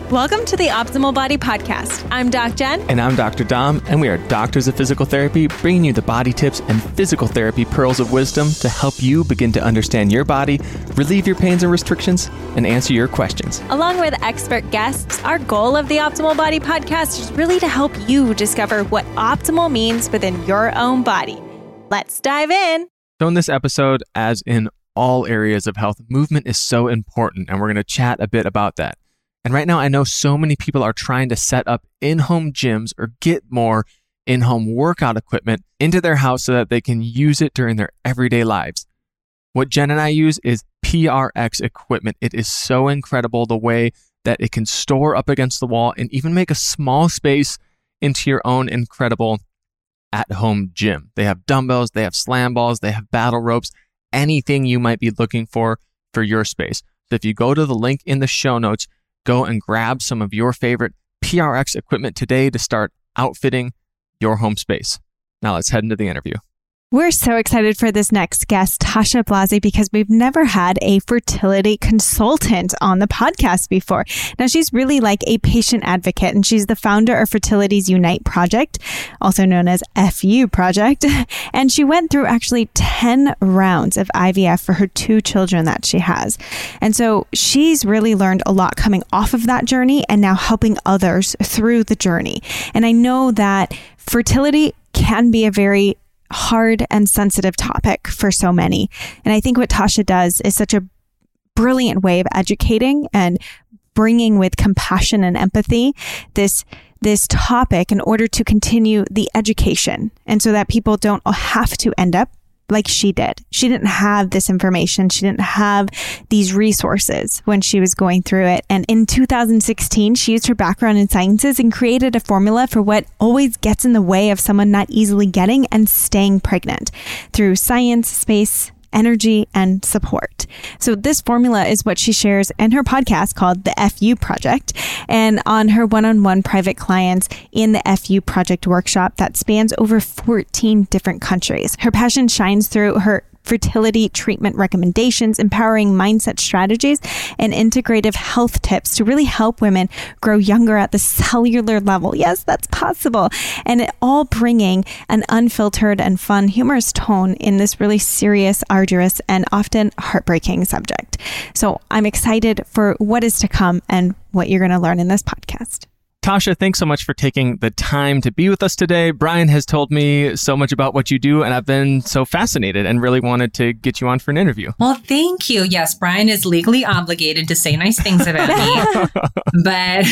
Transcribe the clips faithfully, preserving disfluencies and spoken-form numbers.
Welcome to the Optimal Body Podcast. I'm Doc Jen. And I'm Doctor Dom, and we are doctors of physical therapy, bringing you the body tips and physical therapy pearls of wisdom to help you begin to understand your body, relieve your pains and restrictions, and answer your questions. Along with expert guests, our goal of the Optimal Body Podcast is really to help you discover what optimal means within your own body. Let's dive in. So in this episode, as in all areas of health, movement is so important, and we're going to chat a bit about that. And right now, I know so many people are trying to set up in-home gyms or get more in-home workout equipment into their house so that they can use it during their everyday lives. What Jen and I use is P R X equipment. It is so incredible the way that it can store up against the wall and even make a small space into your own incredible at-home gym. They have dumbbells, they have slam balls, they have battle ropes, anything you might be looking for for your space. So if you go to the link in the show notes, go and grab some of your favorite P R X equipment today to start outfitting your home space. Now let's head into the interview. We're so excited for this next guest, Tasha Blasi, because we've never had a fertility consultant on the podcast before. Now, she's really like a patient advocate, and she's the founder of Fertility's Unite Project, also known as F U Project. And she went through actually ten rounds of I V F for her two children that she has. And so she's really learned a lot coming off of that journey and now helping others through the journey. And I know that fertility can be a very hard and sensitive topic for so many. And I think what Tasha does is such a brilliant way of educating and bringing with compassion and empathy this this topic in order to continue the education, and so that people don't have to end up like she did. She didn't have this information. She didn't have these resources when she was going through it. And in two thousand sixteen, she used her background in sciences and created a formula for what always gets in the way of someone not easily getting and staying pregnant through science, space, energy, and support. So this formula is what she shares in her podcast called the F U Project, and on her one-on-one private clients in the F U Project workshop that spans over fourteen different countries. Her passion shines through her fertility treatment recommendations, empowering mindset strategies, and integrative health tips to really help women grow younger at the cellular level. Yes, that's possible. And it all bringing an unfiltered and fun, humorous tone in this really serious, arduous, and often heartbreaking subject. So I'm excited for what is to come and what you're going to learn in this podcast. Tasha, thanks so much for taking the time to be with us today. Brian has told me so much about what you do, and I've been so fascinated and really wanted to get you on for an interview. Well, thank you. Yes, Brian is legally obligated to say nice things about me, but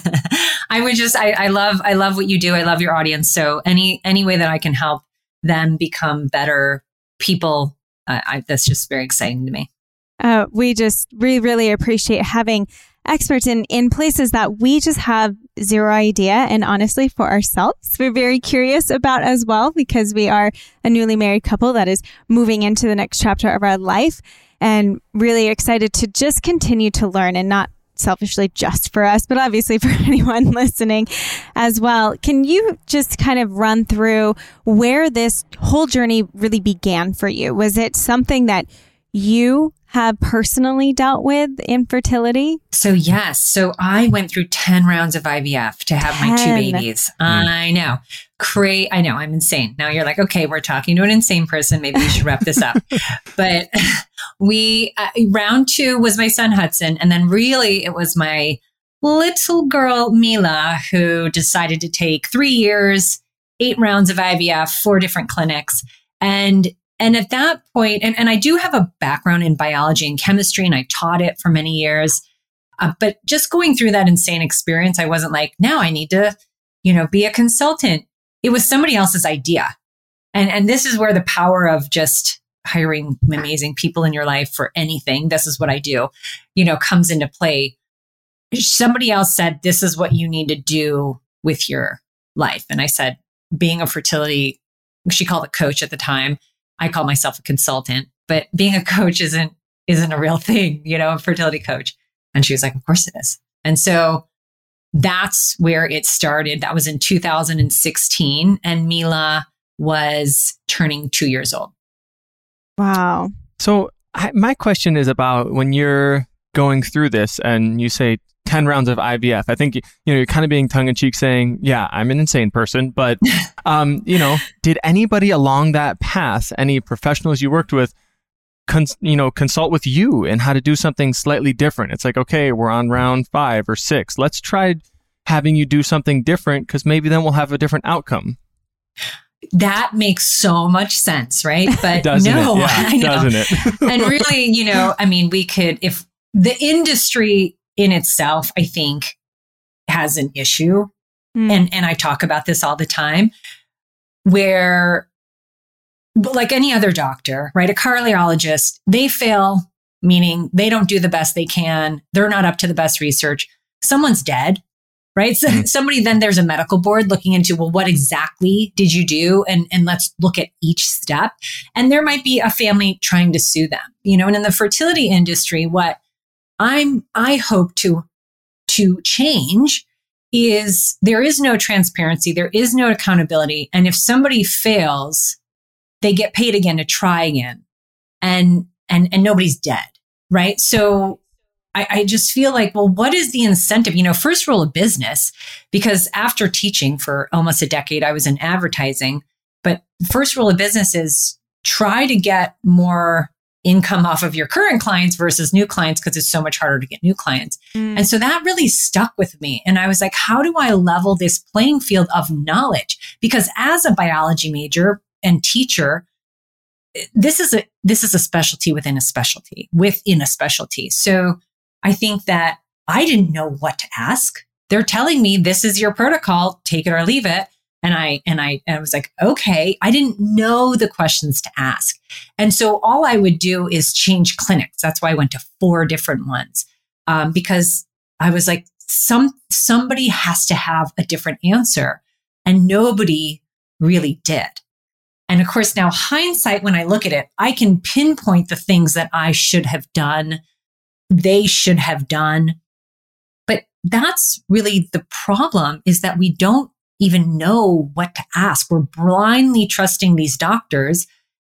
I would just, I, I love, I love what you do. I love your audience. So any, any way that I can help them become better people, uh, I, that's just very exciting to me. Uh, we just, we really appreciate having experts in, in places that we just have zero idea. And honestly, for ourselves, we're very curious about as well, because we are a newly married couple that is moving into the next chapter of our life, and really excited to just continue to learn, and not selfishly just for us, but obviously for anyone listening as well. Can you just kind of run through where this whole journey really began for you? Was it something that you have personally dealt with infertility? So yes. So I went through ten rounds of I V F to have ten. My two babies. Mm. I know. Cra- I know. I'm insane. Now you're like, okay, we're talking to an insane person. Maybe we should wrap this up. But we, uh, round two was my son Hudson. And then really it was my little girl, Mila, who decided to take three years, eight rounds of I V F, four different clinics. And And at that point, and, and I do have a background in biology and chemistry, and I taught it for many years. Uh, but just going through that insane experience, I wasn't like, now I need to, you know, be a consultant. It was somebody else's idea. And, and this is where the power of just hiring amazing people in your life for anything, this is what I do, you know, comes into play. Somebody else said, this is what you need to do with your life. And I said, being a fertility, she called it coach at the time. I call myself a consultant, but being a coach isn't, isn't a real thing, you know, a fertility coach. And she was like, of course it is. And so that's where it started. That was in two thousand sixteen. And Mila was turning two years old. Wow. So I, my question is about when you're going through this and you say ten rounds of I V F. I think, you know, you're kind of being tongue in cheek saying, yeah, I'm an insane person, but, um, you know, did anybody along that path, any professionals you worked with, cons- you know, consult with you and how to do something slightly different? It's like, okay, we're on round five or six. Let's try having you do something different because maybe then we'll have a different outcome. That makes so much sense, right? But doesn't no, it? Yeah, I know. Doesn't it? And really, you know, I mean, we could, if the industry in itself, I think, has an issue, mm. and and I talk about this all the time, where, like any other doctor, right? A cardiologist, they fail, meaning they don't do the best they can. They're not up to the best research. Someone's dead. Right. So mm-hmm. somebody, then there's a medical board looking into, well, what exactly did you do? And, and let's look at each step. And there might be a family trying to sue them, you know, and in the fertility industry, what I'm, I hope to, to change is there is no transparency. There is no accountability. And if somebody fails, they get paid again to try again, and, and, and nobody's dead. Right. So I, I just feel like, well, what is the incentive? You know, first rule of business, because after teaching for almost a decade, I was in advertising, but first rule of business is try to get more income off of your current clients versus new clients, because it's so much harder to get new clients. Mm. And so that really stuck with me. And I was like, how do I level this playing field of knowledge? Because as a biology major and teacher, this is a, this is a specialty within a specialty within a specialty. So I think that I didn't know what to ask. They're telling me this is your protocol, take it or leave it. And I, and I, and I was like, okay, I didn't know the questions to ask. And so all I would do is change clinics. That's why I went to four different ones. Um, because I was like, some, somebody has to have a different answer, and nobody really did. And of course, now hindsight, when I look at it, I can pinpoint the things that I should have done, they should have done. But that's really the problem, is that we don't even know what to ask. We're blindly trusting these doctors.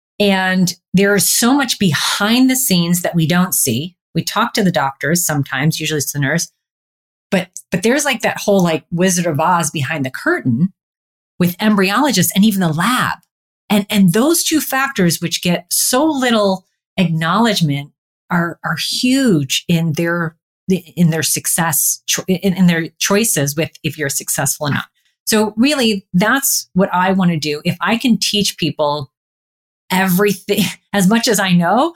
And there is so much behind the scenes that we don't see. We talk to the doctors sometimes, usually it's the nurse, but, but there's like that whole like Wizard of Oz behind the curtain with embryologists and even the lab. And, and those two factors, which get so little acknowledgement, are, are huge in their, in their success, in, in their choices with if you're successful or not. So really, that's what I want to do. If I can teach people everything as much as I know,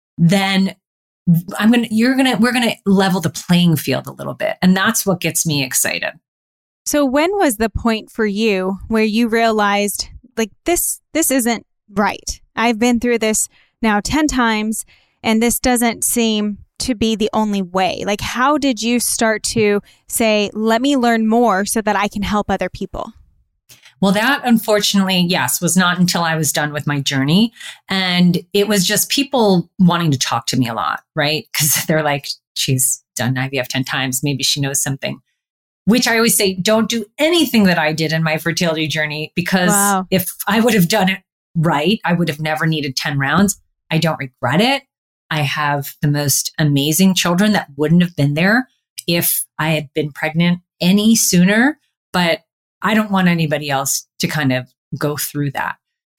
then I'm going to, you're going to, we're going to level the playing field a little bit. And that's what gets me excited. So when was the point for you where you realized, like, this, this isn't right? I've been through this now ten times, and this doesn't seem to be the only way. Like, how did you start to say, let me learn more so that I can help other people? Well, that unfortunately, yes, was not until I was done with my journey. And it was just people wanting to talk to me a lot, right? Because they're like, she's done I V F ten times. Maybe she knows something, which I always say, don't do anything that I did in my fertility journey, because wow. if I would have done it right, I would have never needed ten rounds. I don't regret it. I have the most amazing children that wouldn't have been there if I had been pregnant any sooner, but I don't want anybody else to kind of go through that.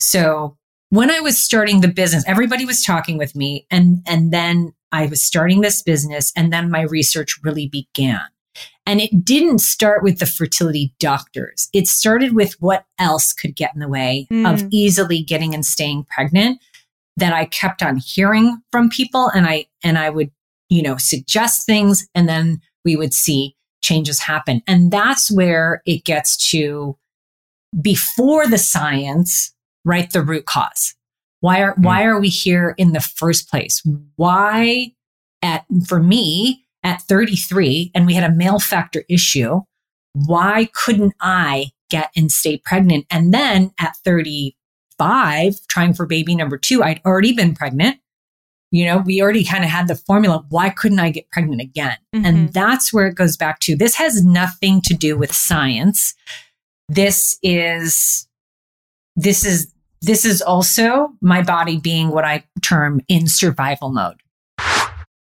So when I was starting the business, everybody was talking with me, and, and then I was starting this business, and then my research really began. And it didn't start with the fertility doctors. It started with what else could get in the way mm. of easily getting and staying pregnant, that I kept on hearing from people, and I, and I would, you know, suggest things, and then we would see changes happen. And that's where it gets to, before the science, right? The root cause. Why are, mm. why are we here in the first place? Why at, for me at thirty-three, and we had a male factor issue, why couldn't I get and stay pregnant? And then at thirty-five, trying for baby number two, I'd already been pregnant. You know, we already kind of had the formula. Why couldn't I get pregnant again? Mm-hmm. And that's where it goes back to, this has nothing to do with science. This is, this is, this is also my body being what I term in survival mode.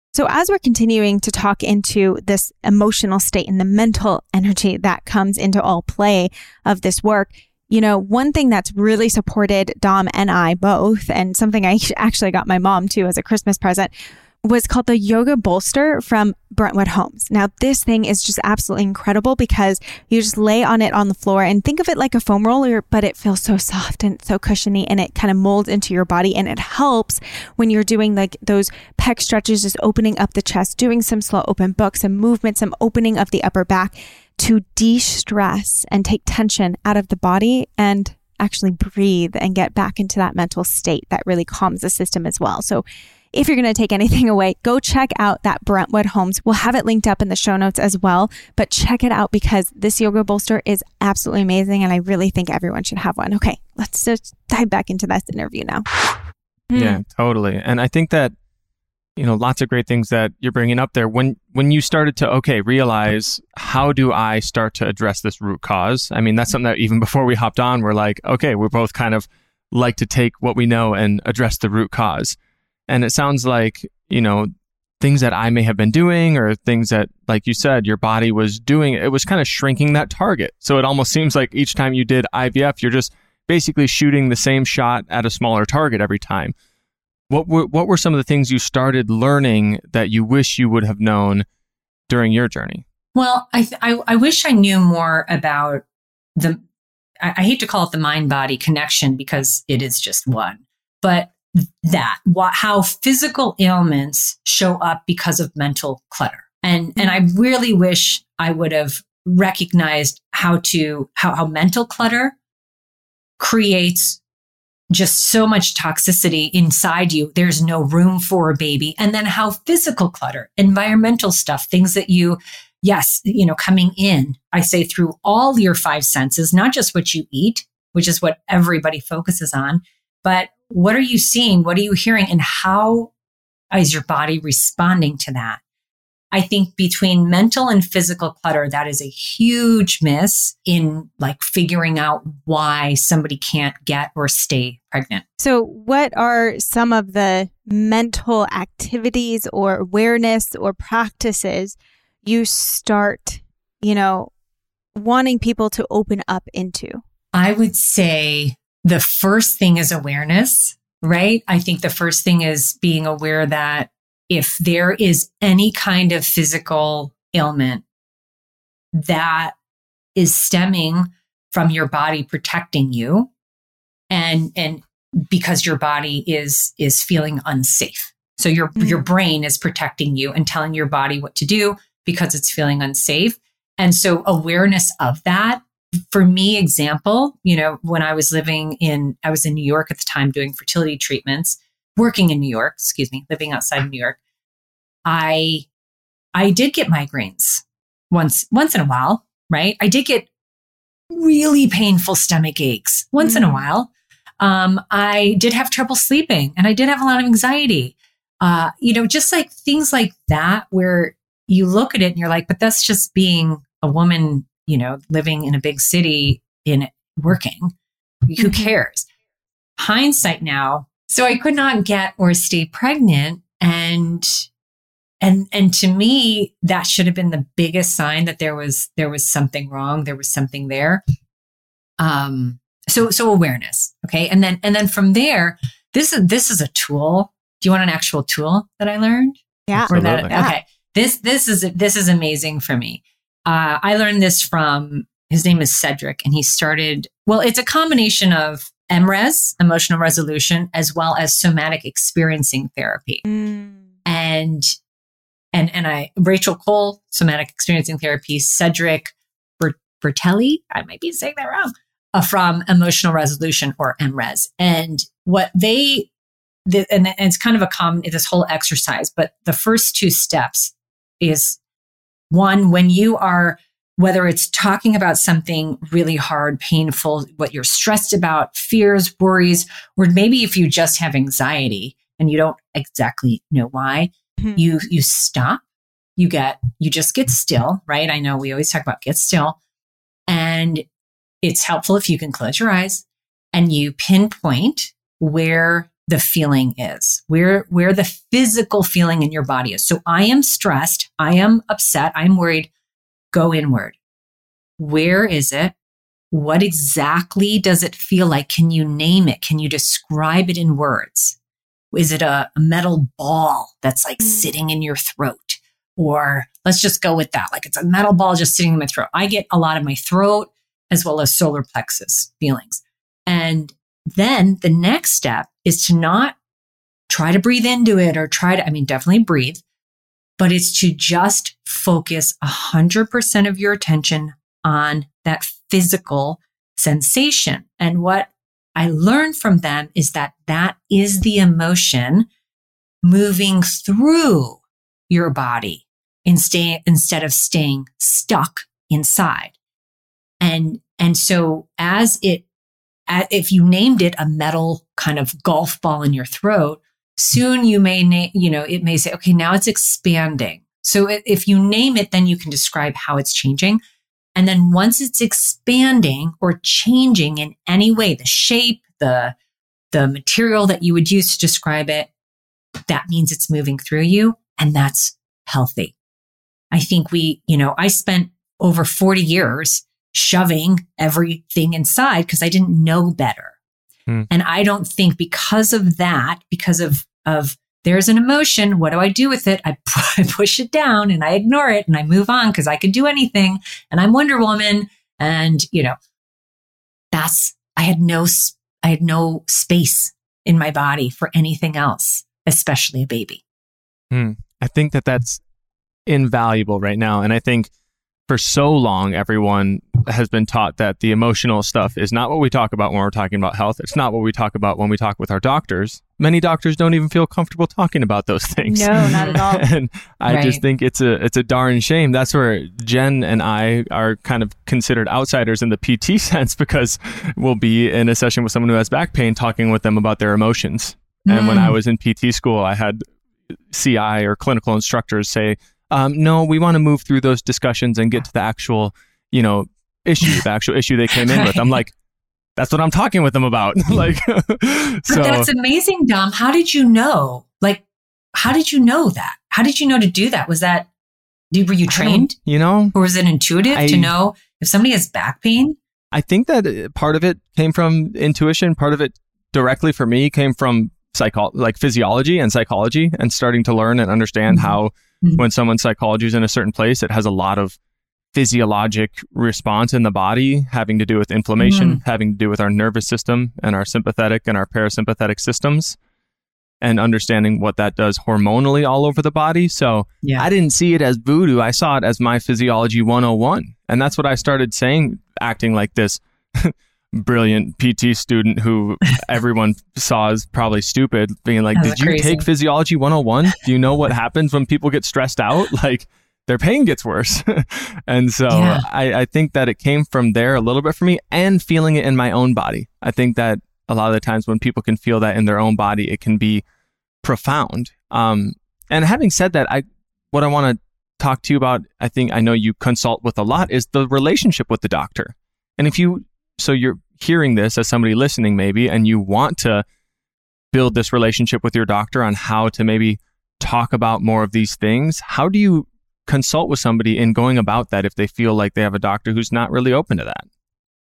So as we're continuing to talk into this emotional state and the mental energy that comes into all play of this work, you know, one thing that's really supported Dom and I both, and something I actually got my mom too as a Christmas present, was called the Yoga Bolster from Brentwood Homes. Now, this thing is just absolutely incredible because you just lay on it on the floor and think of it like a foam roller, but it feels so soft and so cushiony, and it kind of molds into your body, and it helps when you're doing like those pec stretches, just opening up the chest, doing some slow open books, some movement, some opening of the upper back to de-stress and take tension out of the body and actually breathe and get back into that mental state that really calms the system as well. So if you're going to take anything away, go check out that Brentwood Homes. We'll have it linked up in the show notes as well, but check it out because this yoga bolster is absolutely amazing, and I really think everyone should have one. Okay, let's just dive back into this interview now. Yeah, mm. totally. And I think that, you know, lots of great things that you're bringing up there. When when you started to, okay, realize, how do I start to address this root cause? I mean, that's something that even before we hopped on, we're like, okay, we're both kind of like to take what we know and address the root cause. And it sounds like, you know, things that I may have been doing or things that, like you said, your body was doing, it was kind of shrinking that target. So it almost seems like each time you did I V F, you're just basically shooting the same shot at a smaller target every time. What were, what were some of the things you started learning that you wish you would have known during your journey? Well, I th- I, I wish I knew more about the, I, I hate to call it the mind-body connection because it is just one, but that what, how physical ailments show up because of mental clutter. And, and I really wish I would have recognized how to, how, how mental clutter creates just so much toxicity inside you. There's no room for a baby. And then how physical clutter, environmental stuff, things that you, yes, you know, coming in, I say through all your five senses, not just what you eat, which is what everybody focuses on, but what are you seeing? What are you hearing? And how is your body responding to that? I think between mental and physical clutter, that is a huge miss in like figuring out why somebody can't get or stay pregnant. So what are some of the mental activities or awareness or practices you start, you know, wanting people to open up into? I would say the first thing is awareness, right? I think the first thing is being aware that if there is any kind of physical ailment that is stemming from your body protecting you, and and because your body is is feeling unsafe. So your mm-hmm. your brain is protecting you and telling your body what to do because it's feeling unsafe. And so awareness of that. For me, example, you know, when I was living in, I was in New York at the time doing fertility treatments, working in New York, excuse me, living outside of New York, I, I did get migraines once, once in a while, right? I did get really painful stomach aches once mm-hmm. in a while. Um, I did have trouble sleeping and I did have a lot of anxiety. Uh, you know, just like things like that, where you look at it and you're like, but that's just being a woman, you know, living in a big city in working, who cares? Hindsight now. So I could not get or stay pregnant. And, and, and to me, that should have been the biggest sign that there was, there was something wrong. There was something there. Um, so, so awareness. Okay. And then, and then from there, this is, this is a tool. Do you want an actual tool that I learned? Yeah. Or that, okay. This, this is, this is amazing for me. Uh, I learned this from, his name is Cedric, and he started, well, it's a combination of M R E S, emotional resolution, as well as somatic experiencing therapy. Mm. And, and, and I, Rachel Cole, somatic experiencing therapy, Cedric Bert- Bertelli, I might be saying that wrong, uh, from emotional resolution, or M R E S. And what they, the, and, and it's kind of a common, this whole exercise, but the first two steps is, one, when you are, whether it's talking about something really hard, painful, what you're stressed about, fears, worries, or maybe if you just have anxiety and you don't exactly know why, mm-hmm. you you stop, you get, you just get still, right? I know we always talk about get still. And it's helpful if you can close your eyes and you pinpoint where the feeling is, where, where the physical feeling in your body is. So I am stressed. I am upset. I'm worried. Go inward. Where is it? What exactly does it feel like? Can you name it? Can you describe it in words? Is it a, a metal ball that's like sitting in your throat? Or let's just go with that. Like it's a metal ball just sitting in my throat. I get a lot of my throat as well as solar plexus feelings. And then the next step is to not try to breathe into it or try to, I mean, definitely breathe, but it's to just focus one hundred percent of your attention on that physical sensation. And what I learned from them is that that is the emotion moving through your body instead, instead of staying stuck inside. And, and so as it, if you named it a metal kind of golf ball in your throat, soon you may name, you know, it may say, okay, now it's expanding. So if you name it, then you can describe how it's changing. And then once it's expanding or changing in any way, the shape, the, the material that you would use to describe it, that means it's moving through you, and that's healthy. I think we, you know, I spent over forty years shoving everything inside because I didn't know better. Hmm. And I don't think because of that, because of, of there's an emotion, what do I do with it? I, I push it down and I ignore it and I move on because I could do anything and I'm Wonder Woman. And, you know, that's, I had no, I had no space in my body for anything else, especially a baby. Hmm. I think that that's invaluable right now. And I think for so long, everyone has been taught that the emotional stuff is not what we talk about when we're talking about health. It's not what we talk about when we talk with our doctors. Many doctors don't even feel comfortable talking about those things. No, not at all. And I right. just think it's a it's a darn shame. That's where Jen and I are kind of considered outsiders in the P T sense, because we'll be in a session with someone who has back pain, talking with them about their emotions. Mm. And when I was in P T school, I had C I or clinical instructors say, Um, no, we want to move through those discussions and get to the actual, you know, issue, the actual issue they came in right. with. I'm like, that's what I'm talking with them about. Like, so that's amazing, Dom. How did you know? Like, how did you know that? How did you know to do that? Was that, were you trained? You know, or was it intuitive I, to know if somebody has back pain? I think that part of it came from intuition. Part of it directly for me came from psycho, like physiology and psychology, and starting to learn and understand mm-hmm. how mm-hmm. when someone's psychology is in a certain place, it has a lot of physiologic response in the body, having to do with inflammation, mm-hmm. having to do with our nervous system and our sympathetic and our parasympathetic systems, and understanding what that does hormonally all over the body. So yeah. I didn't see it as voodoo. I saw it as my physiology one oh one. And that's what I started saying, acting like this brilliant P T student who everyone saw as probably stupid, being like, did you crazy. take physiology one oh one? Do you know what happens when people get stressed out? Like, their pain gets worse. And so yeah. I, I think that it came from there a little bit for me, and feeling it in my own body. I think that a lot of the times when people can feel that in their own body, it can be profound. Um, and having said that, I what I want to talk to you about, I think I know you consult with a lot, is the relationship with the doctor. And if you So you're hearing this as somebody listening maybe, and you want to build this relationship with your doctor on how to maybe talk about more of these things. How do you consult with somebody in going about that if they feel like they have a doctor who's not really open to that?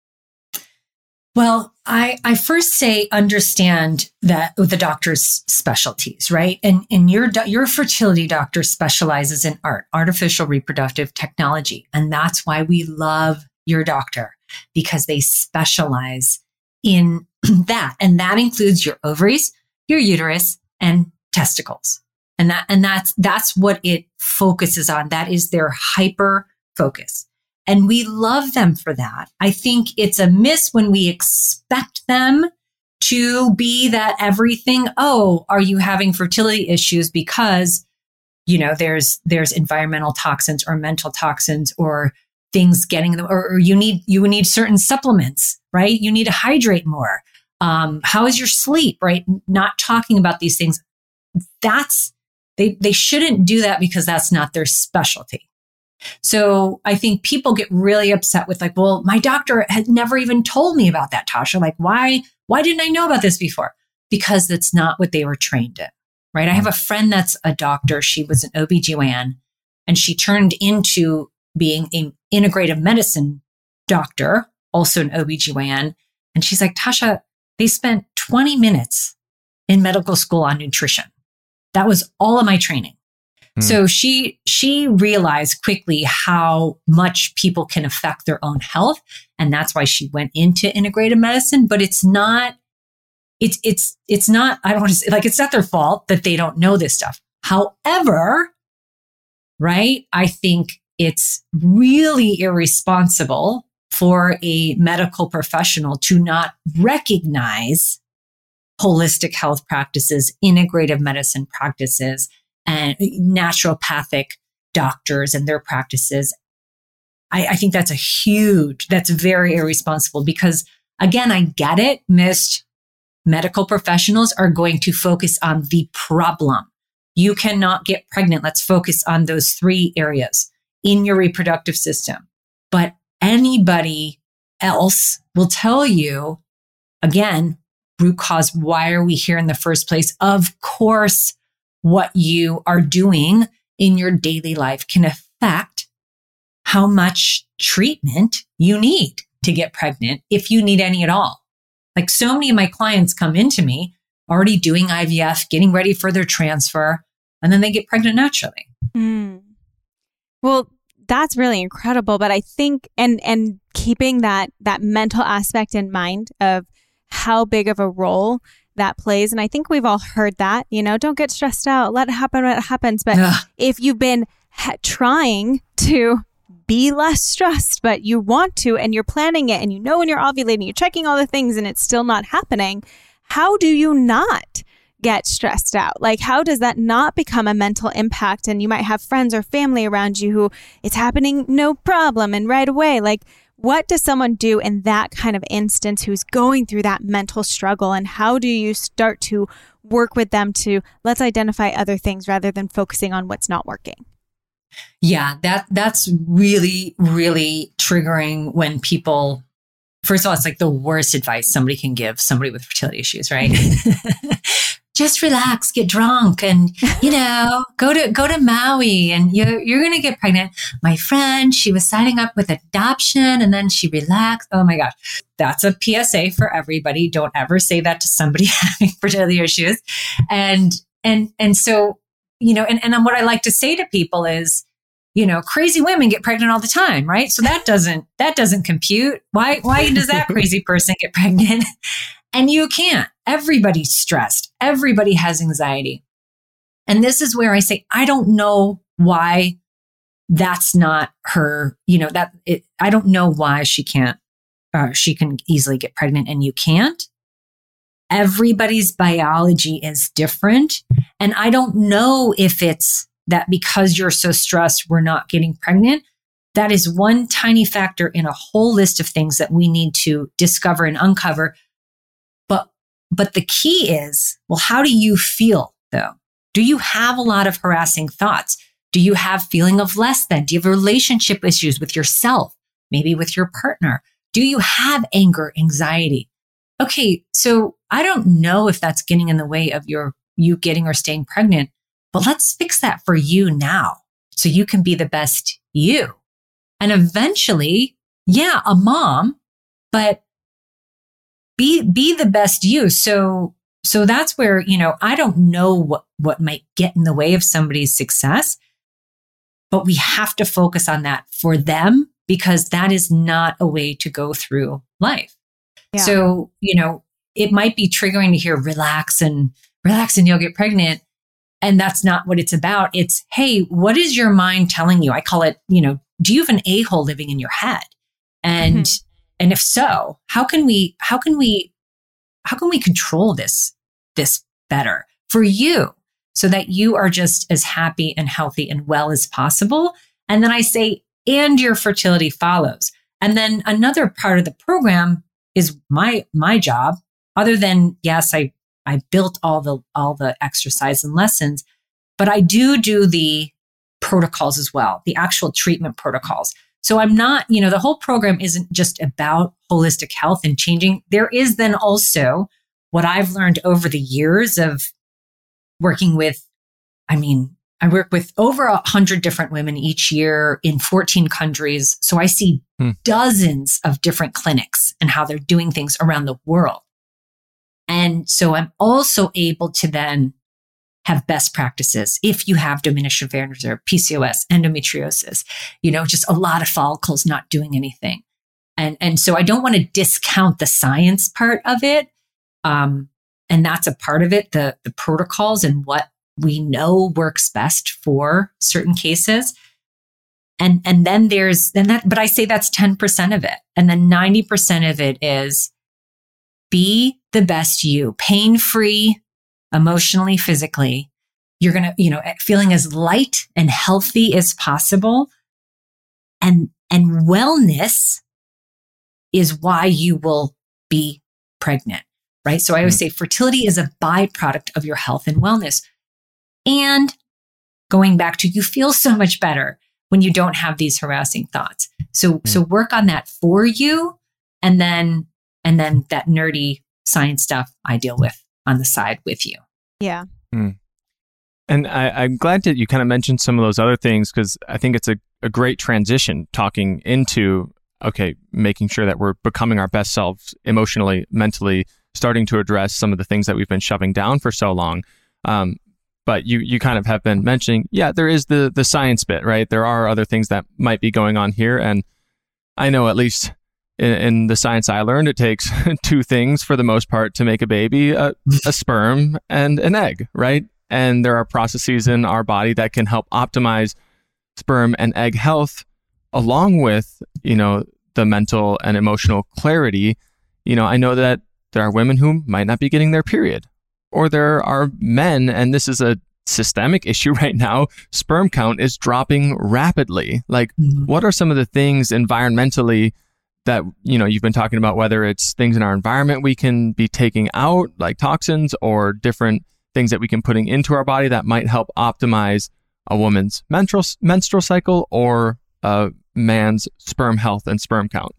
Well, I, I first say understand that the doctor's specialties, right? And, and your, your fertility doctor specializes in art, artificial reproductive technology. And that's why we love your doctor, because they specialize in that. And that includes your ovaries, your uterus, and testicles. And that, and that's, that's what it focuses on. That is their hyper focus. And we love them for that. I think it's a miss when we expect them to be that everything. Oh, are you having fertility issues because, you know, there's, there's environmental toxins or mental toxins or things getting them, or, or you need, you need certain supplements, right? You need to hydrate more. Um, how is your sleep, right? Not talking about these things. That's, they, they shouldn't do that because that's not their specialty. So I think people get really upset with like, well, my doctor had never even told me about that, Tasha. Like, why, why didn't I know about this before? because that's not what they were trained in, right? I have a friend that's a doctor. She was an O B G Y N and she turned into being an integrative medicine doctor, also an O B G Y N. And she's like, Tasha, they spent twenty minutes in medical school on nutrition. That was all of my training. Mm. So she, she realized quickly how much people can affect their own health. And that's why she went into integrative medicine, but it's not, it's, it's, it's not, I don't want to say, like, it's not their fault that they don't know this stuff. However, right, I think it's really irresponsible for a medical professional to not recognize holistic health practices, integrative medicine practices, and naturopathic doctors and their practices. I, I think that's a huge, that's very irresponsible because, again, I get it. Most medical professionals are going to focus on the problem. You cannot get pregnant. Let's focus on those three areas in your reproductive system. But anybody else will tell you, again, root cause, why are we here in the first place? Of course, what you are doing in your daily life can affect how much treatment you need to get pregnant, if you need any at all. Like, so many of my clients come into me already doing I V F, getting ready for their transfer, and then they get pregnant naturally. Mm. Well, that's really incredible. But I think, and and keeping that that mental aspect in mind of how big of a role that plays. And I think we've all heard that, you know, don't get stressed out, let it happen when it happens. But Ugh. if you've been ha- trying to be less stressed, but you want to, and you're planning it, and you know when you're ovulating, you're checking all the things and it's still not happening, how do you not get stressed out? Like, how does that not become a mental impact? And you might have friends or family around you who it's happening no problem and right away. Like, what does someone do in that kind of instance who's going through that mental struggle? And how do you start to work with them to let's identify other things rather than focusing on what's not working? Yeah, that that's really, really triggering when people, first of all, it's like the worst advice somebody can give somebody with fertility issues, right? Just relax, get drunk, and, you know, go to go to Maui, and you're you're gonna get pregnant. My friend, she was signing up with adoption, and then she relaxed. Oh my gosh, that's a P S A for everybody. Don't ever say that to somebody having fertility issues. And and and so, you know, and and what I like to say to people is, you know, crazy women get pregnant all the time, right? So that doesn't that doesn't compute. Why why does that crazy person get pregnant? And you can't. Everybody's stressed. Everybody has anxiety. And this is where I say, I don't know why that's not her, you know, that it, I don't know why she can't, uh, she can easily get pregnant and you can't. Everybody's biology is different. And I don't know if it's that because you're so stressed, we're not getting pregnant. That is one tiny factor in a whole list of things that we need to discover and uncover. But, but the key is, well, how do you feel though? Do you have a lot of harassing thoughts? Do you have feeling of less than? Do you have relationship issues with yourself? Maybe with your partner? Do you have anger, anxiety? Okay, so I don't know if that's getting in the way of your you getting or staying pregnant, but let's fix that for you now so you can be the best you. And eventually, yeah, a mom, but be be the best you. So so that's where, you know, I don't know what what might get in the way of somebody's success, but we have to focus on that for them because that is not a way to go through life. Yeah. So, you know, it might be triggering to hear relax and relax and you'll get pregnant. And that's not what it's about. It's, hey, what is your mind telling you? I call it, you know, do you have an a-hole living in your head? And, mm-hmm. and if so, how can we, how can we, how can we control this, this better for you so that you are just as happy and healthy and well as possible? And then I say, and your fertility follows. And then another part of the program is my, my job, other than, yes, I, I built all the, all the exercise and lessons, but I do do the protocols as well, the actual treatment protocols. So I'm not, you know, the whole program isn't just about holistic health and changing. There is then also what I've learned over the years of working with, I mean, I work with over a hundred different women each year in fourteen countries. So I see hmm. dozens of different clinics and how they're doing things around the world. And so I'm also able to then have best practices. If you have diminished ovarian reserve, P C O S, endometriosis, you know, just a lot of follicles not doing anything. And, and so I don't want to discount the science part of it. Um, and that's a part of it, the, the protocols and what we know works best for certain cases. And, and then there's, then that, but I say that's ten percent of it. And then ninety percent of it is be the best you, pain-free, emotionally, physically. You're going to, you know, feeling as light and healthy as possible. And, and wellness is why you will be pregnant, right? So I always say fertility is a byproduct of your health and wellness. And going back to, you feel so much better when you don't have these harassing thoughts. So, mm. so work on that for you. And then, and then that nerdy science stuff I deal with on the side with you. Yeah. Mm. And I, I'm glad that you kind of mentioned some of those other things, because I think it's a, a great transition talking into, okay, making sure that we're becoming our best selves emotionally, mentally, starting to address some of the things that we've been shoving down for so long. Um, But you you kind of have been mentioning, yeah, there is the the science bit, right? There are other things that might be going on here. And I know, at least in, in the science I learned, it takes two things for the most part to make a baby, a, a sperm and an egg, right? And there are processes in our body that can help optimize sperm and egg health, along with, you know, the mental and emotional clarity. You know, I know that there are women who might not be getting their period. Or there are men, and this is a systemic issue right now, sperm count is dropping rapidly. Like, mm-hmm. what are some of the things environmentally that, you know, you've been talking about, whether it's things in our environment we can be taking out, like toxins, or different things that we can putting into our body that might help optimize a woman's menstrual, menstrual cycle or a man's sperm health and sperm count?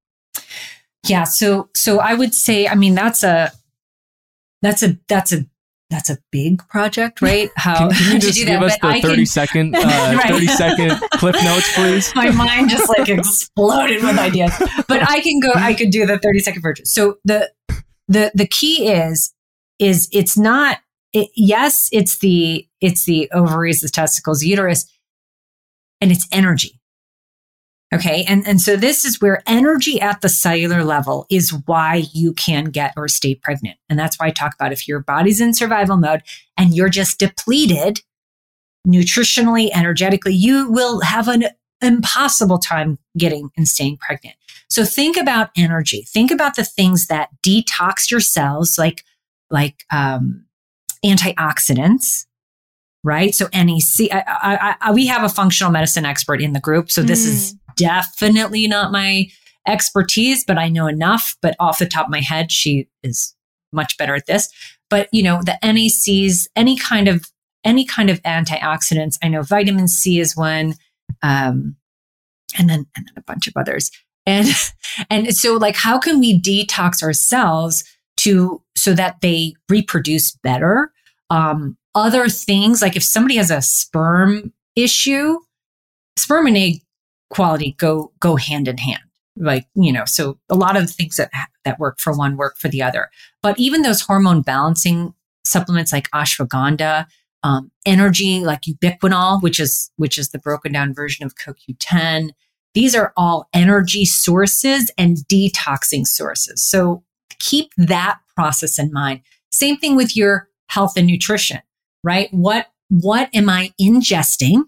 Yeah. So, so I would say, I mean, that's a, That's a that's a that's a big project, right? How can, can you just to do give that? us But the I thirty can, second uh, right. thirty second cliff notes, please? My mind just like exploded with ideas. But I can go. I could do the thirty second version. So the the the key is is it's not. It, yes, it's the it's the ovaries, the testicles, the uterus, and it's energy. Okay. And, and so this is where energy at the cellular level is why you can get or stay pregnant. And that's why I talk about, if your body's in survival mode and you're just depleted nutritionally, energetically, you will have an impossible time getting and staying pregnant. So think about energy. Think about the things that detox your cells, like, like, um, antioxidants. Right. So N E C, I, I, I, we have a functional medicine expert in the group. So this mm. is definitely not my expertise, but I know enough. But off the top of my head, she is much better at this. But, you know, the N A Cs, any kind of, any kind of antioxidants. I know vitamin C is one. Um, and then, and then a bunch of others. And, and so like, how can we detox our cells to, so that they reproduce better? Um, Other things, like if somebody has a sperm issue, sperm and egg quality go go hand in hand. Like, you know, so a lot of the things that that work for one work for the other. But even those hormone balancing supplements like ashwagandha, um, energy like ubiquinol, which is which is the broken down version of C O Q ten. These are all energy sources and detoxing sources. So keep that process in mind. Same thing with your health and nutrition. Right? What, what am I ingesting?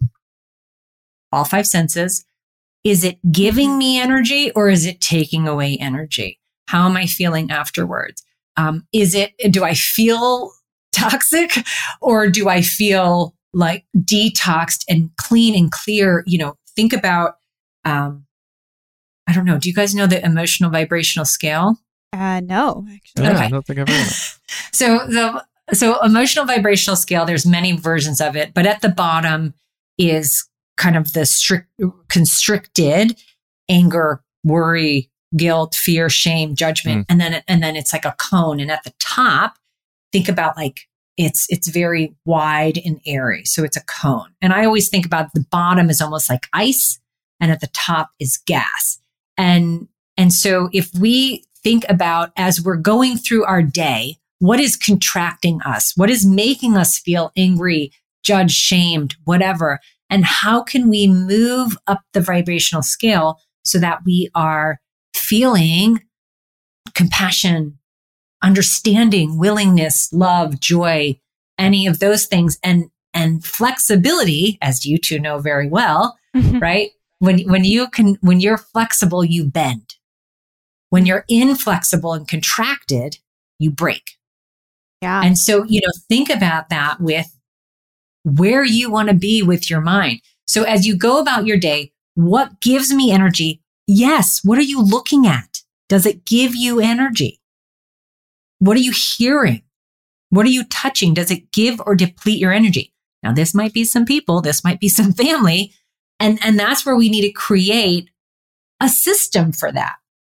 All five senses. Is it giving me energy or is it taking away energy? How am I feeling afterwards? Um, is it, do I feel toxic or do I feel like detoxed and clean and clear? You know, think about, um, I don't know. Do you guys know the emotional vibrational scale? Uh, no, actually. Yeah, okay. I don't think I've heard of it. So the, So emotional vibrational scale, there's many versions of it, but at the bottom is kind of the strict, constricted anger, worry, guilt, fear, shame, judgment. Mm. And then, and then it's like a cone. And at the top, think about like, it's, it's very wide and airy. So it's a cone. And I always think about the bottom is almost like ice and at the top is gas. And, and so if we think about as we're going through our day, what is contracting us? What is making us feel angry, judged, shamed, whatever? And how can we move up the vibrational scale so that we are feeling compassion, understanding, willingness, love, joy, any of those things, and, and flexibility, as you two know very well, mm-hmm. right? When, when you can, when you're flexible, you bend. When you're inflexible and contracted, you break. Yeah. And so, you know, think about that with where you want to be with your mind. So as you go about your day, what gives me energy? Yes. What are you looking at? Does it give you energy? What are you hearing? What are you touching? Does it give or deplete your energy? Now, this might be some people, this might be some family. And, and that's where we need to create a system for that.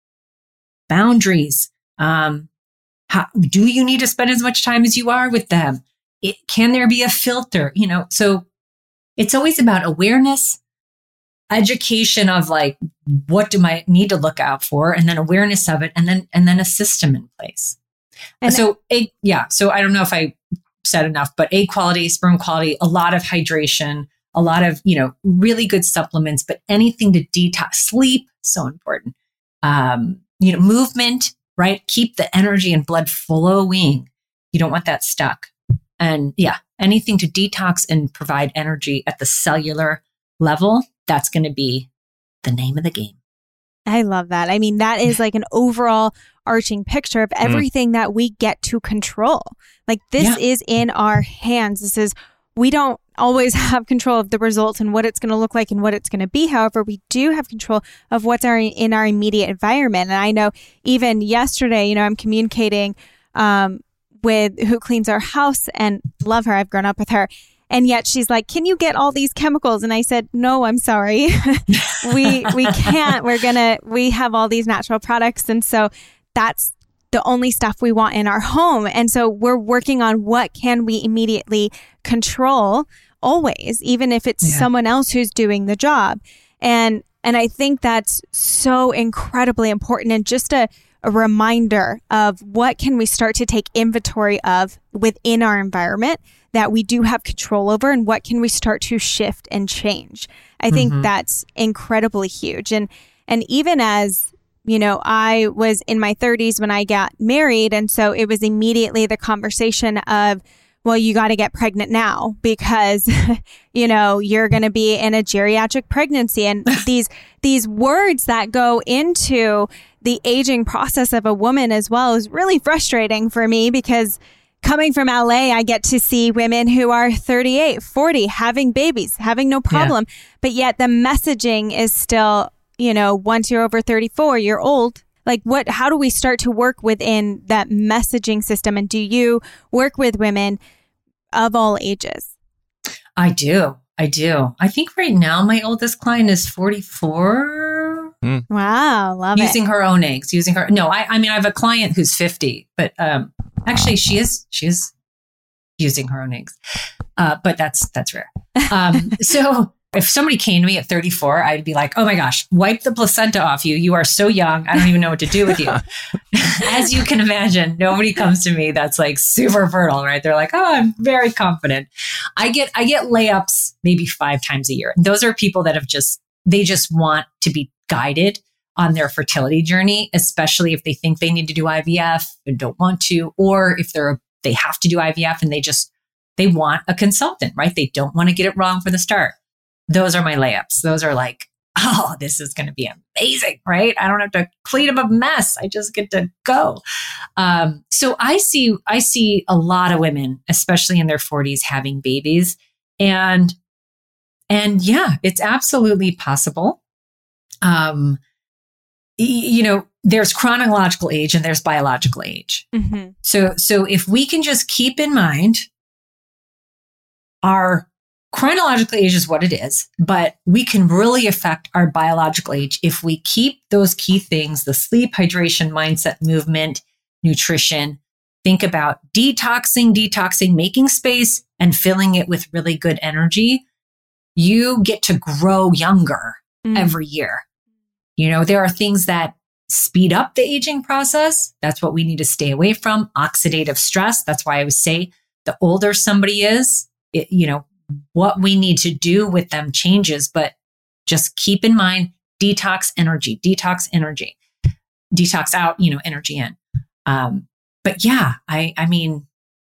Boundaries. Um, how, do you need to spend as much time as you are with them? It, can there be a filter? You know, so it's always about awareness, education of like, what do I need to look out for? And then awareness of it. And then, and then a system in place. And so, egg, yeah. So I don't know if I said enough, but egg quality, sperm quality, a lot of hydration, a lot of, you know, really good supplements, but anything to detox, sleep, so important. Um, you know, movement, right? Keep the energy and blood flowing. You don't want that stuck. And yeah, anything to detox and provide energy at the cellular level, that's going to be the name of the game. I love that. I mean, that is like an overall arching picture of everything mm. that we get to control. Like this yeah. is in our hands. This is, we don't always have control of the results and what it's going to look like and what it's going to be. However, we do have control of what's our, in our immediate environment. And I know even yesterday, you know, I'm communicating um, with who cleans our house and love her. I've grown up with her. And yet she's like, can you get all these chemicals? And I said, no, I'm sorry. we we can't. We're going to, we have all these natural products. And so that's the only stuff we want in our home. And so we're working on what can we immediately control always, even if it's yeah. someone else who's doing the job. And and I think that's so incredibly important and just a, a reminder of what can we start to take inventory of within our environment that we do have control over and what can we start to shift and change. I mm-hmm. think that's incredibly huge. And and even as you know, I was in my thirties when I got married. And so it was immediately the conversation of, well, you got to get pregnant now because, you know, you're going to be in a geriatric pregnancy. And these these words that go into the aging process of a woman as well is really frustrating for me because coming from L A, I get to see women who are thirty-eight, forty, having babies, having no problem. Yeah. But yet the messaging is still, you know, once you're over thirty-four, you're old. Like what, how do we start to work within that messaging system? And do you work with women of all ages? I do. I do. I think right now my oldest client is forty-four. Mm. Wow. Love using it. Using her own eggs, using her. No, I, I mean, I have a client who's fifty, but um, actually she is, she is using her own eggs. Uh, but that's, that's rare. Um, so if somebody came to me at thirty-four, I'd be like, oh my gosh, wipe the placenta off you. You are so young. I don't even know what to do with you. As you can imagine, nobody comes to me that's like super fertile, right? They're like, oh, I'm very confident. I get, I get layups maybe five times a year. Those are people that have just, they just want to be guided on their fertility journey, especially if they think they need to do I V F and don't want to, or if they're, they have to do I V F and they just, they want a consultant, right? They don't want to get it wrong from the start. Those are my layups. Those are like, oh, this is going to be amazing, right? I don't have to clean up a mess. I just get to go. Um, so I see, I see a lot of women, especially in their forties, having babies, and and yeah, it's absolutely possible. Um, y- you know, there's chronological age and there's biological age. Mm-hmm. So so if we can just keep in mind our chronological age is what it is, but we can really affect our biological age if we keep those key things, the sleep, hydration, mindset, movement, nutrition. Think about detoxing, detoxing, making space and filling it with really good energy. You get to grow younger mm. every year. You know, there are things that speed up the aging process. That's what we need to stay away from. Oxidative stress. That's why I would say the older somebody is, it, you know, what we need to do with them changes, but just keep in mind, detox energy, detox energy, detox out, you know, energy in. Um, but yeah, I, I mean,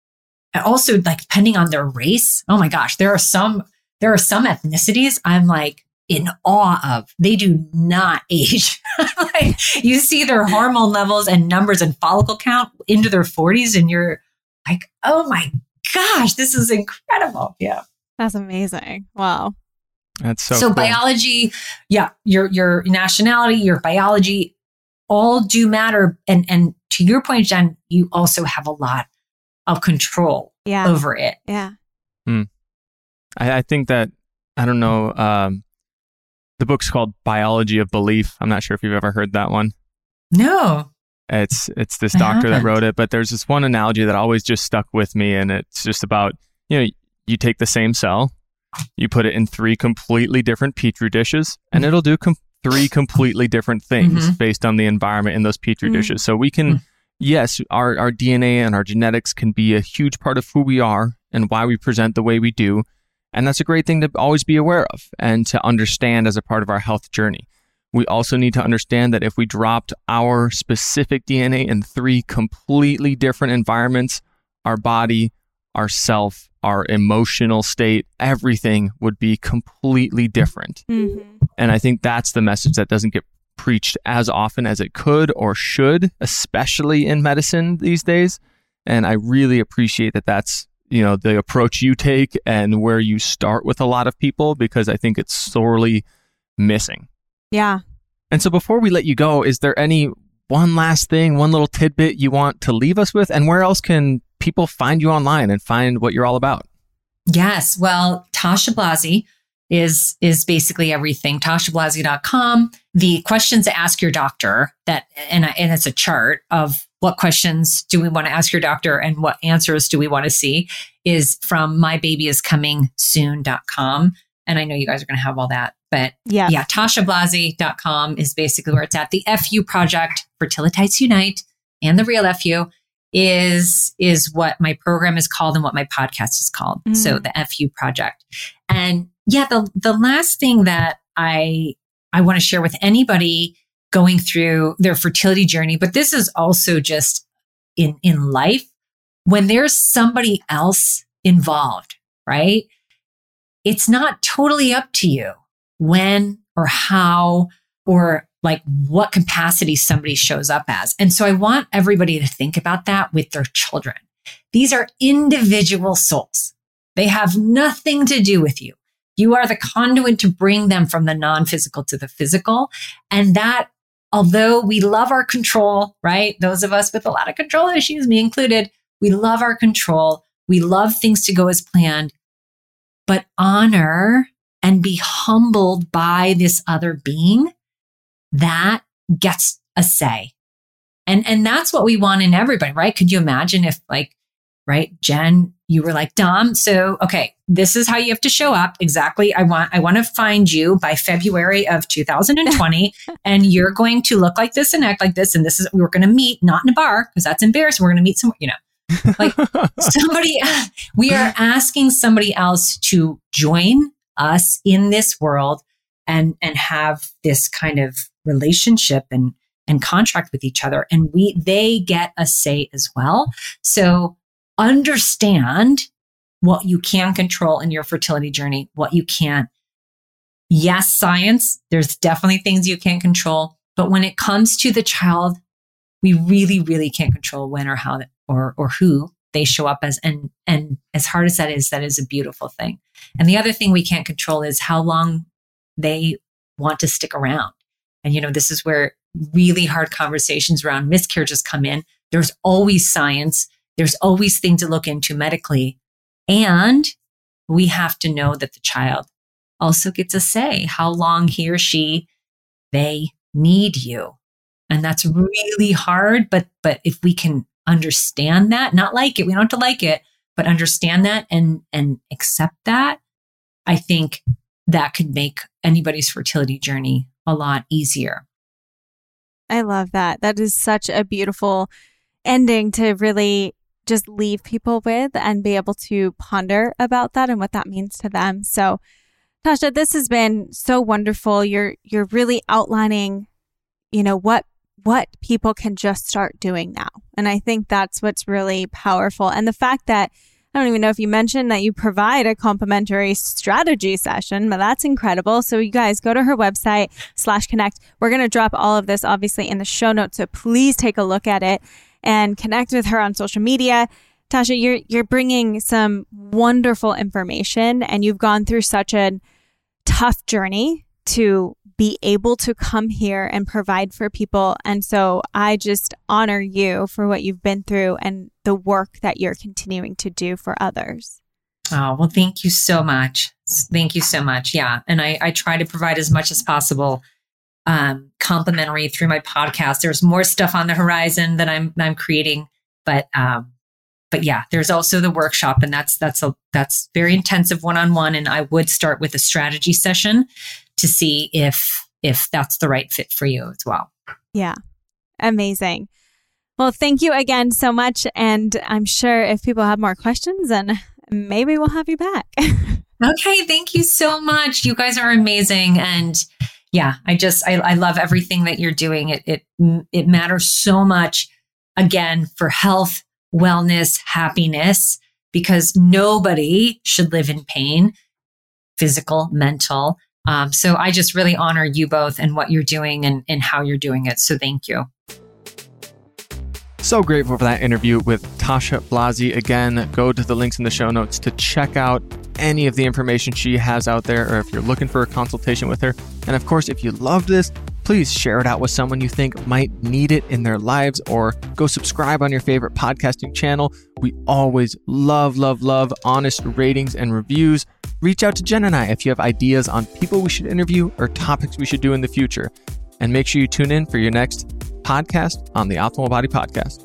also like depending on their race. Oh my gosh, there are some, there are some ethnicities I'm like in awe of. They do not age. Like you see their hormone levels and numbers and follicle count into their forties and you're like, oh my gosh, this is incredible. Yeah. That's amazing. Wow. That's so So cool. biology, yeah, your your nationality, your biology, all do matter. And and to your point, Jen, you also have a lot of control yeah. over it. Yeah. Hmm. I, I think that, I don't know, um, the book's called Biology of Belief. I'm not sure if you've ever heard that one. No. It's it's this I doctor that haven't. wrote it, but there's this one analogy that always just stuck with me, and it's just about, you know, you take the same cell, you put it in three completely different petri dishes, and it'll do com- three completely different things Mm-hmm. based on the environment in those petri Mm-hmm. dishes. So we can, Mm-hmm. yes, our, our D N A and our genetics can be a huge part of who we are and why we present the way we do. And that's a great thing to always be aware of and to understand as a part of our health journey. We also need to understand that if we dropped our specific D N A in three completely different environments, our body, our self, our emotional state, everything would be completely different. Mm-hmm. And I think that's the message that doesn't get preached as often as it could or should, especially in medicine these days. And I really appreciate that that's, you know, the approach you take and where you start with a lot of people, because I think it's sorely missing. Yeah. And so before we let you go, is there any one last thing, one little tidbit you want to leave us with? And where else can people find you online and find what you're all about? Yes. Well, Tasha Blasi is is basically everything. tasha blasi dot com. The questions to ask your doctor, that and, I, and it's a chart of what questions do we want to ask your doctor and what answers do we want to see, is from my baby is coming soon dot com. And I know you guys are going to have all that. But Yeah. yeah, tasha blasi dot com is basically where it's at. The F U Project, Fertilities Unite, and the Real F U is is what my program is called and what my podcast is called. Mm. So the F U Project. And yeah, the the last thing that I I want to share with anybody going through their fertility journey, but this is also just in in life, when there's somebody else involved, right? It's not totally up to you when or how or like what capacity somebody shows up as. And so I want everybody to think about that with their children. These are individual souls. They have nothing to do with you. You are the conduit to bring them from the non-physical to the physical. And that, although we love our control, right? Those of us with a lot of control issues, me included, we love our control. We love things to go as planned, but honor and be humbled by this other being that gets a say. And, and that's what we want in everybody, right? Could you imagine if like, right, Jen, you were like, Dom, so, okay, this is how you have to show up. Exactly. I want, I want to find you by February of two thousand twenty and you're going to look like this and act like this. And this is, we were going to meet not in a bar because that's embarrassing. We're going to meet somewhere, you know, like somebody, we are asking somebody else to join us in this world and, and have this kind of relationship and, and contract with each other. And we, they get a say as well. So understand what you can control in your fertility journey, what you can't. Yes, science, there's definitely things you can't control. But when it comes to the child, we really, really can't control when or how or, or who they show up as. And, and as hard as that is, that is a beautiful thing. And the other thing we can't control is how long they want to stick around. And, you know, this is where really hard conversations around miscarriages come in. There's always science. There's always things to look into medically. And we have to know that the child also gets a say how long he or she, they need you. And that's really hard. But, but if we can understand that, not like it, we don't have to like it, but understand that and, and accept that, I think that could make anybody's fertility journey a lot easier. I love that. That is such a beautiful ending to really just leave people with and be able to ponder about that and what that means to them. So, Tasha, this has been so wonderful. You're you're really outlining, you know, what what people can just start doing now. And I think that's what's really powerful. And the fact that, I don't even know if you mentioned that you provide a complimentary strategy session, but that's incredible. So you guys go to her website slash connect. We're going to drop all of this obviously in the show notes. So please take a look at it and connect with her on social media. Tasha, you're, you're bringing some wonderful information, and you've gone through such a tough journey to be able to come here and provide for people. And so I just honor you for what you've been through and the work that you're continuing to do for others. Oh, well, thank you so much. Thank you so much. Yeah. And I, I try to provide as much as possible um, complimentary through my podcast. There's more stuff on the horizon that I'm I'm creating, but um, but yeah, there's also the workshop, and that's that's a that's very intensive one-on-one. And I would start with a strategy session to see if if that's the right fit for you as well. Yeah. Amazing. Well, thank you again so much. And I'm sure if people have more questions, then maybe we'll have you back. Okay. Thank you so much. You guys are amazing. And yeah, I just, I, I love everything that you're doing. It, it, it matters so much, again, for health, wellness, happiness, because nobody should live in pain, physical, mental. Um, so I just really honor you both and what you're doing and, and how you're doing it. So thank you. So grateful for that interview with Tasha Blasi. Again, go to the links in the show notes to check out any of the information she has out there, or if you're looking for a consultation with her. And of course, if you loved this, please share it out with someone you think might need it in their lives, or go subscribe on your favorite podcasting channel. We always love, love, love honest ratings and reviews. Reach out to Jen and I if you have ideas on people we should interview or topics we should do in the future. And make sure you tune in for your next podcast on the Optimal Body Podcast.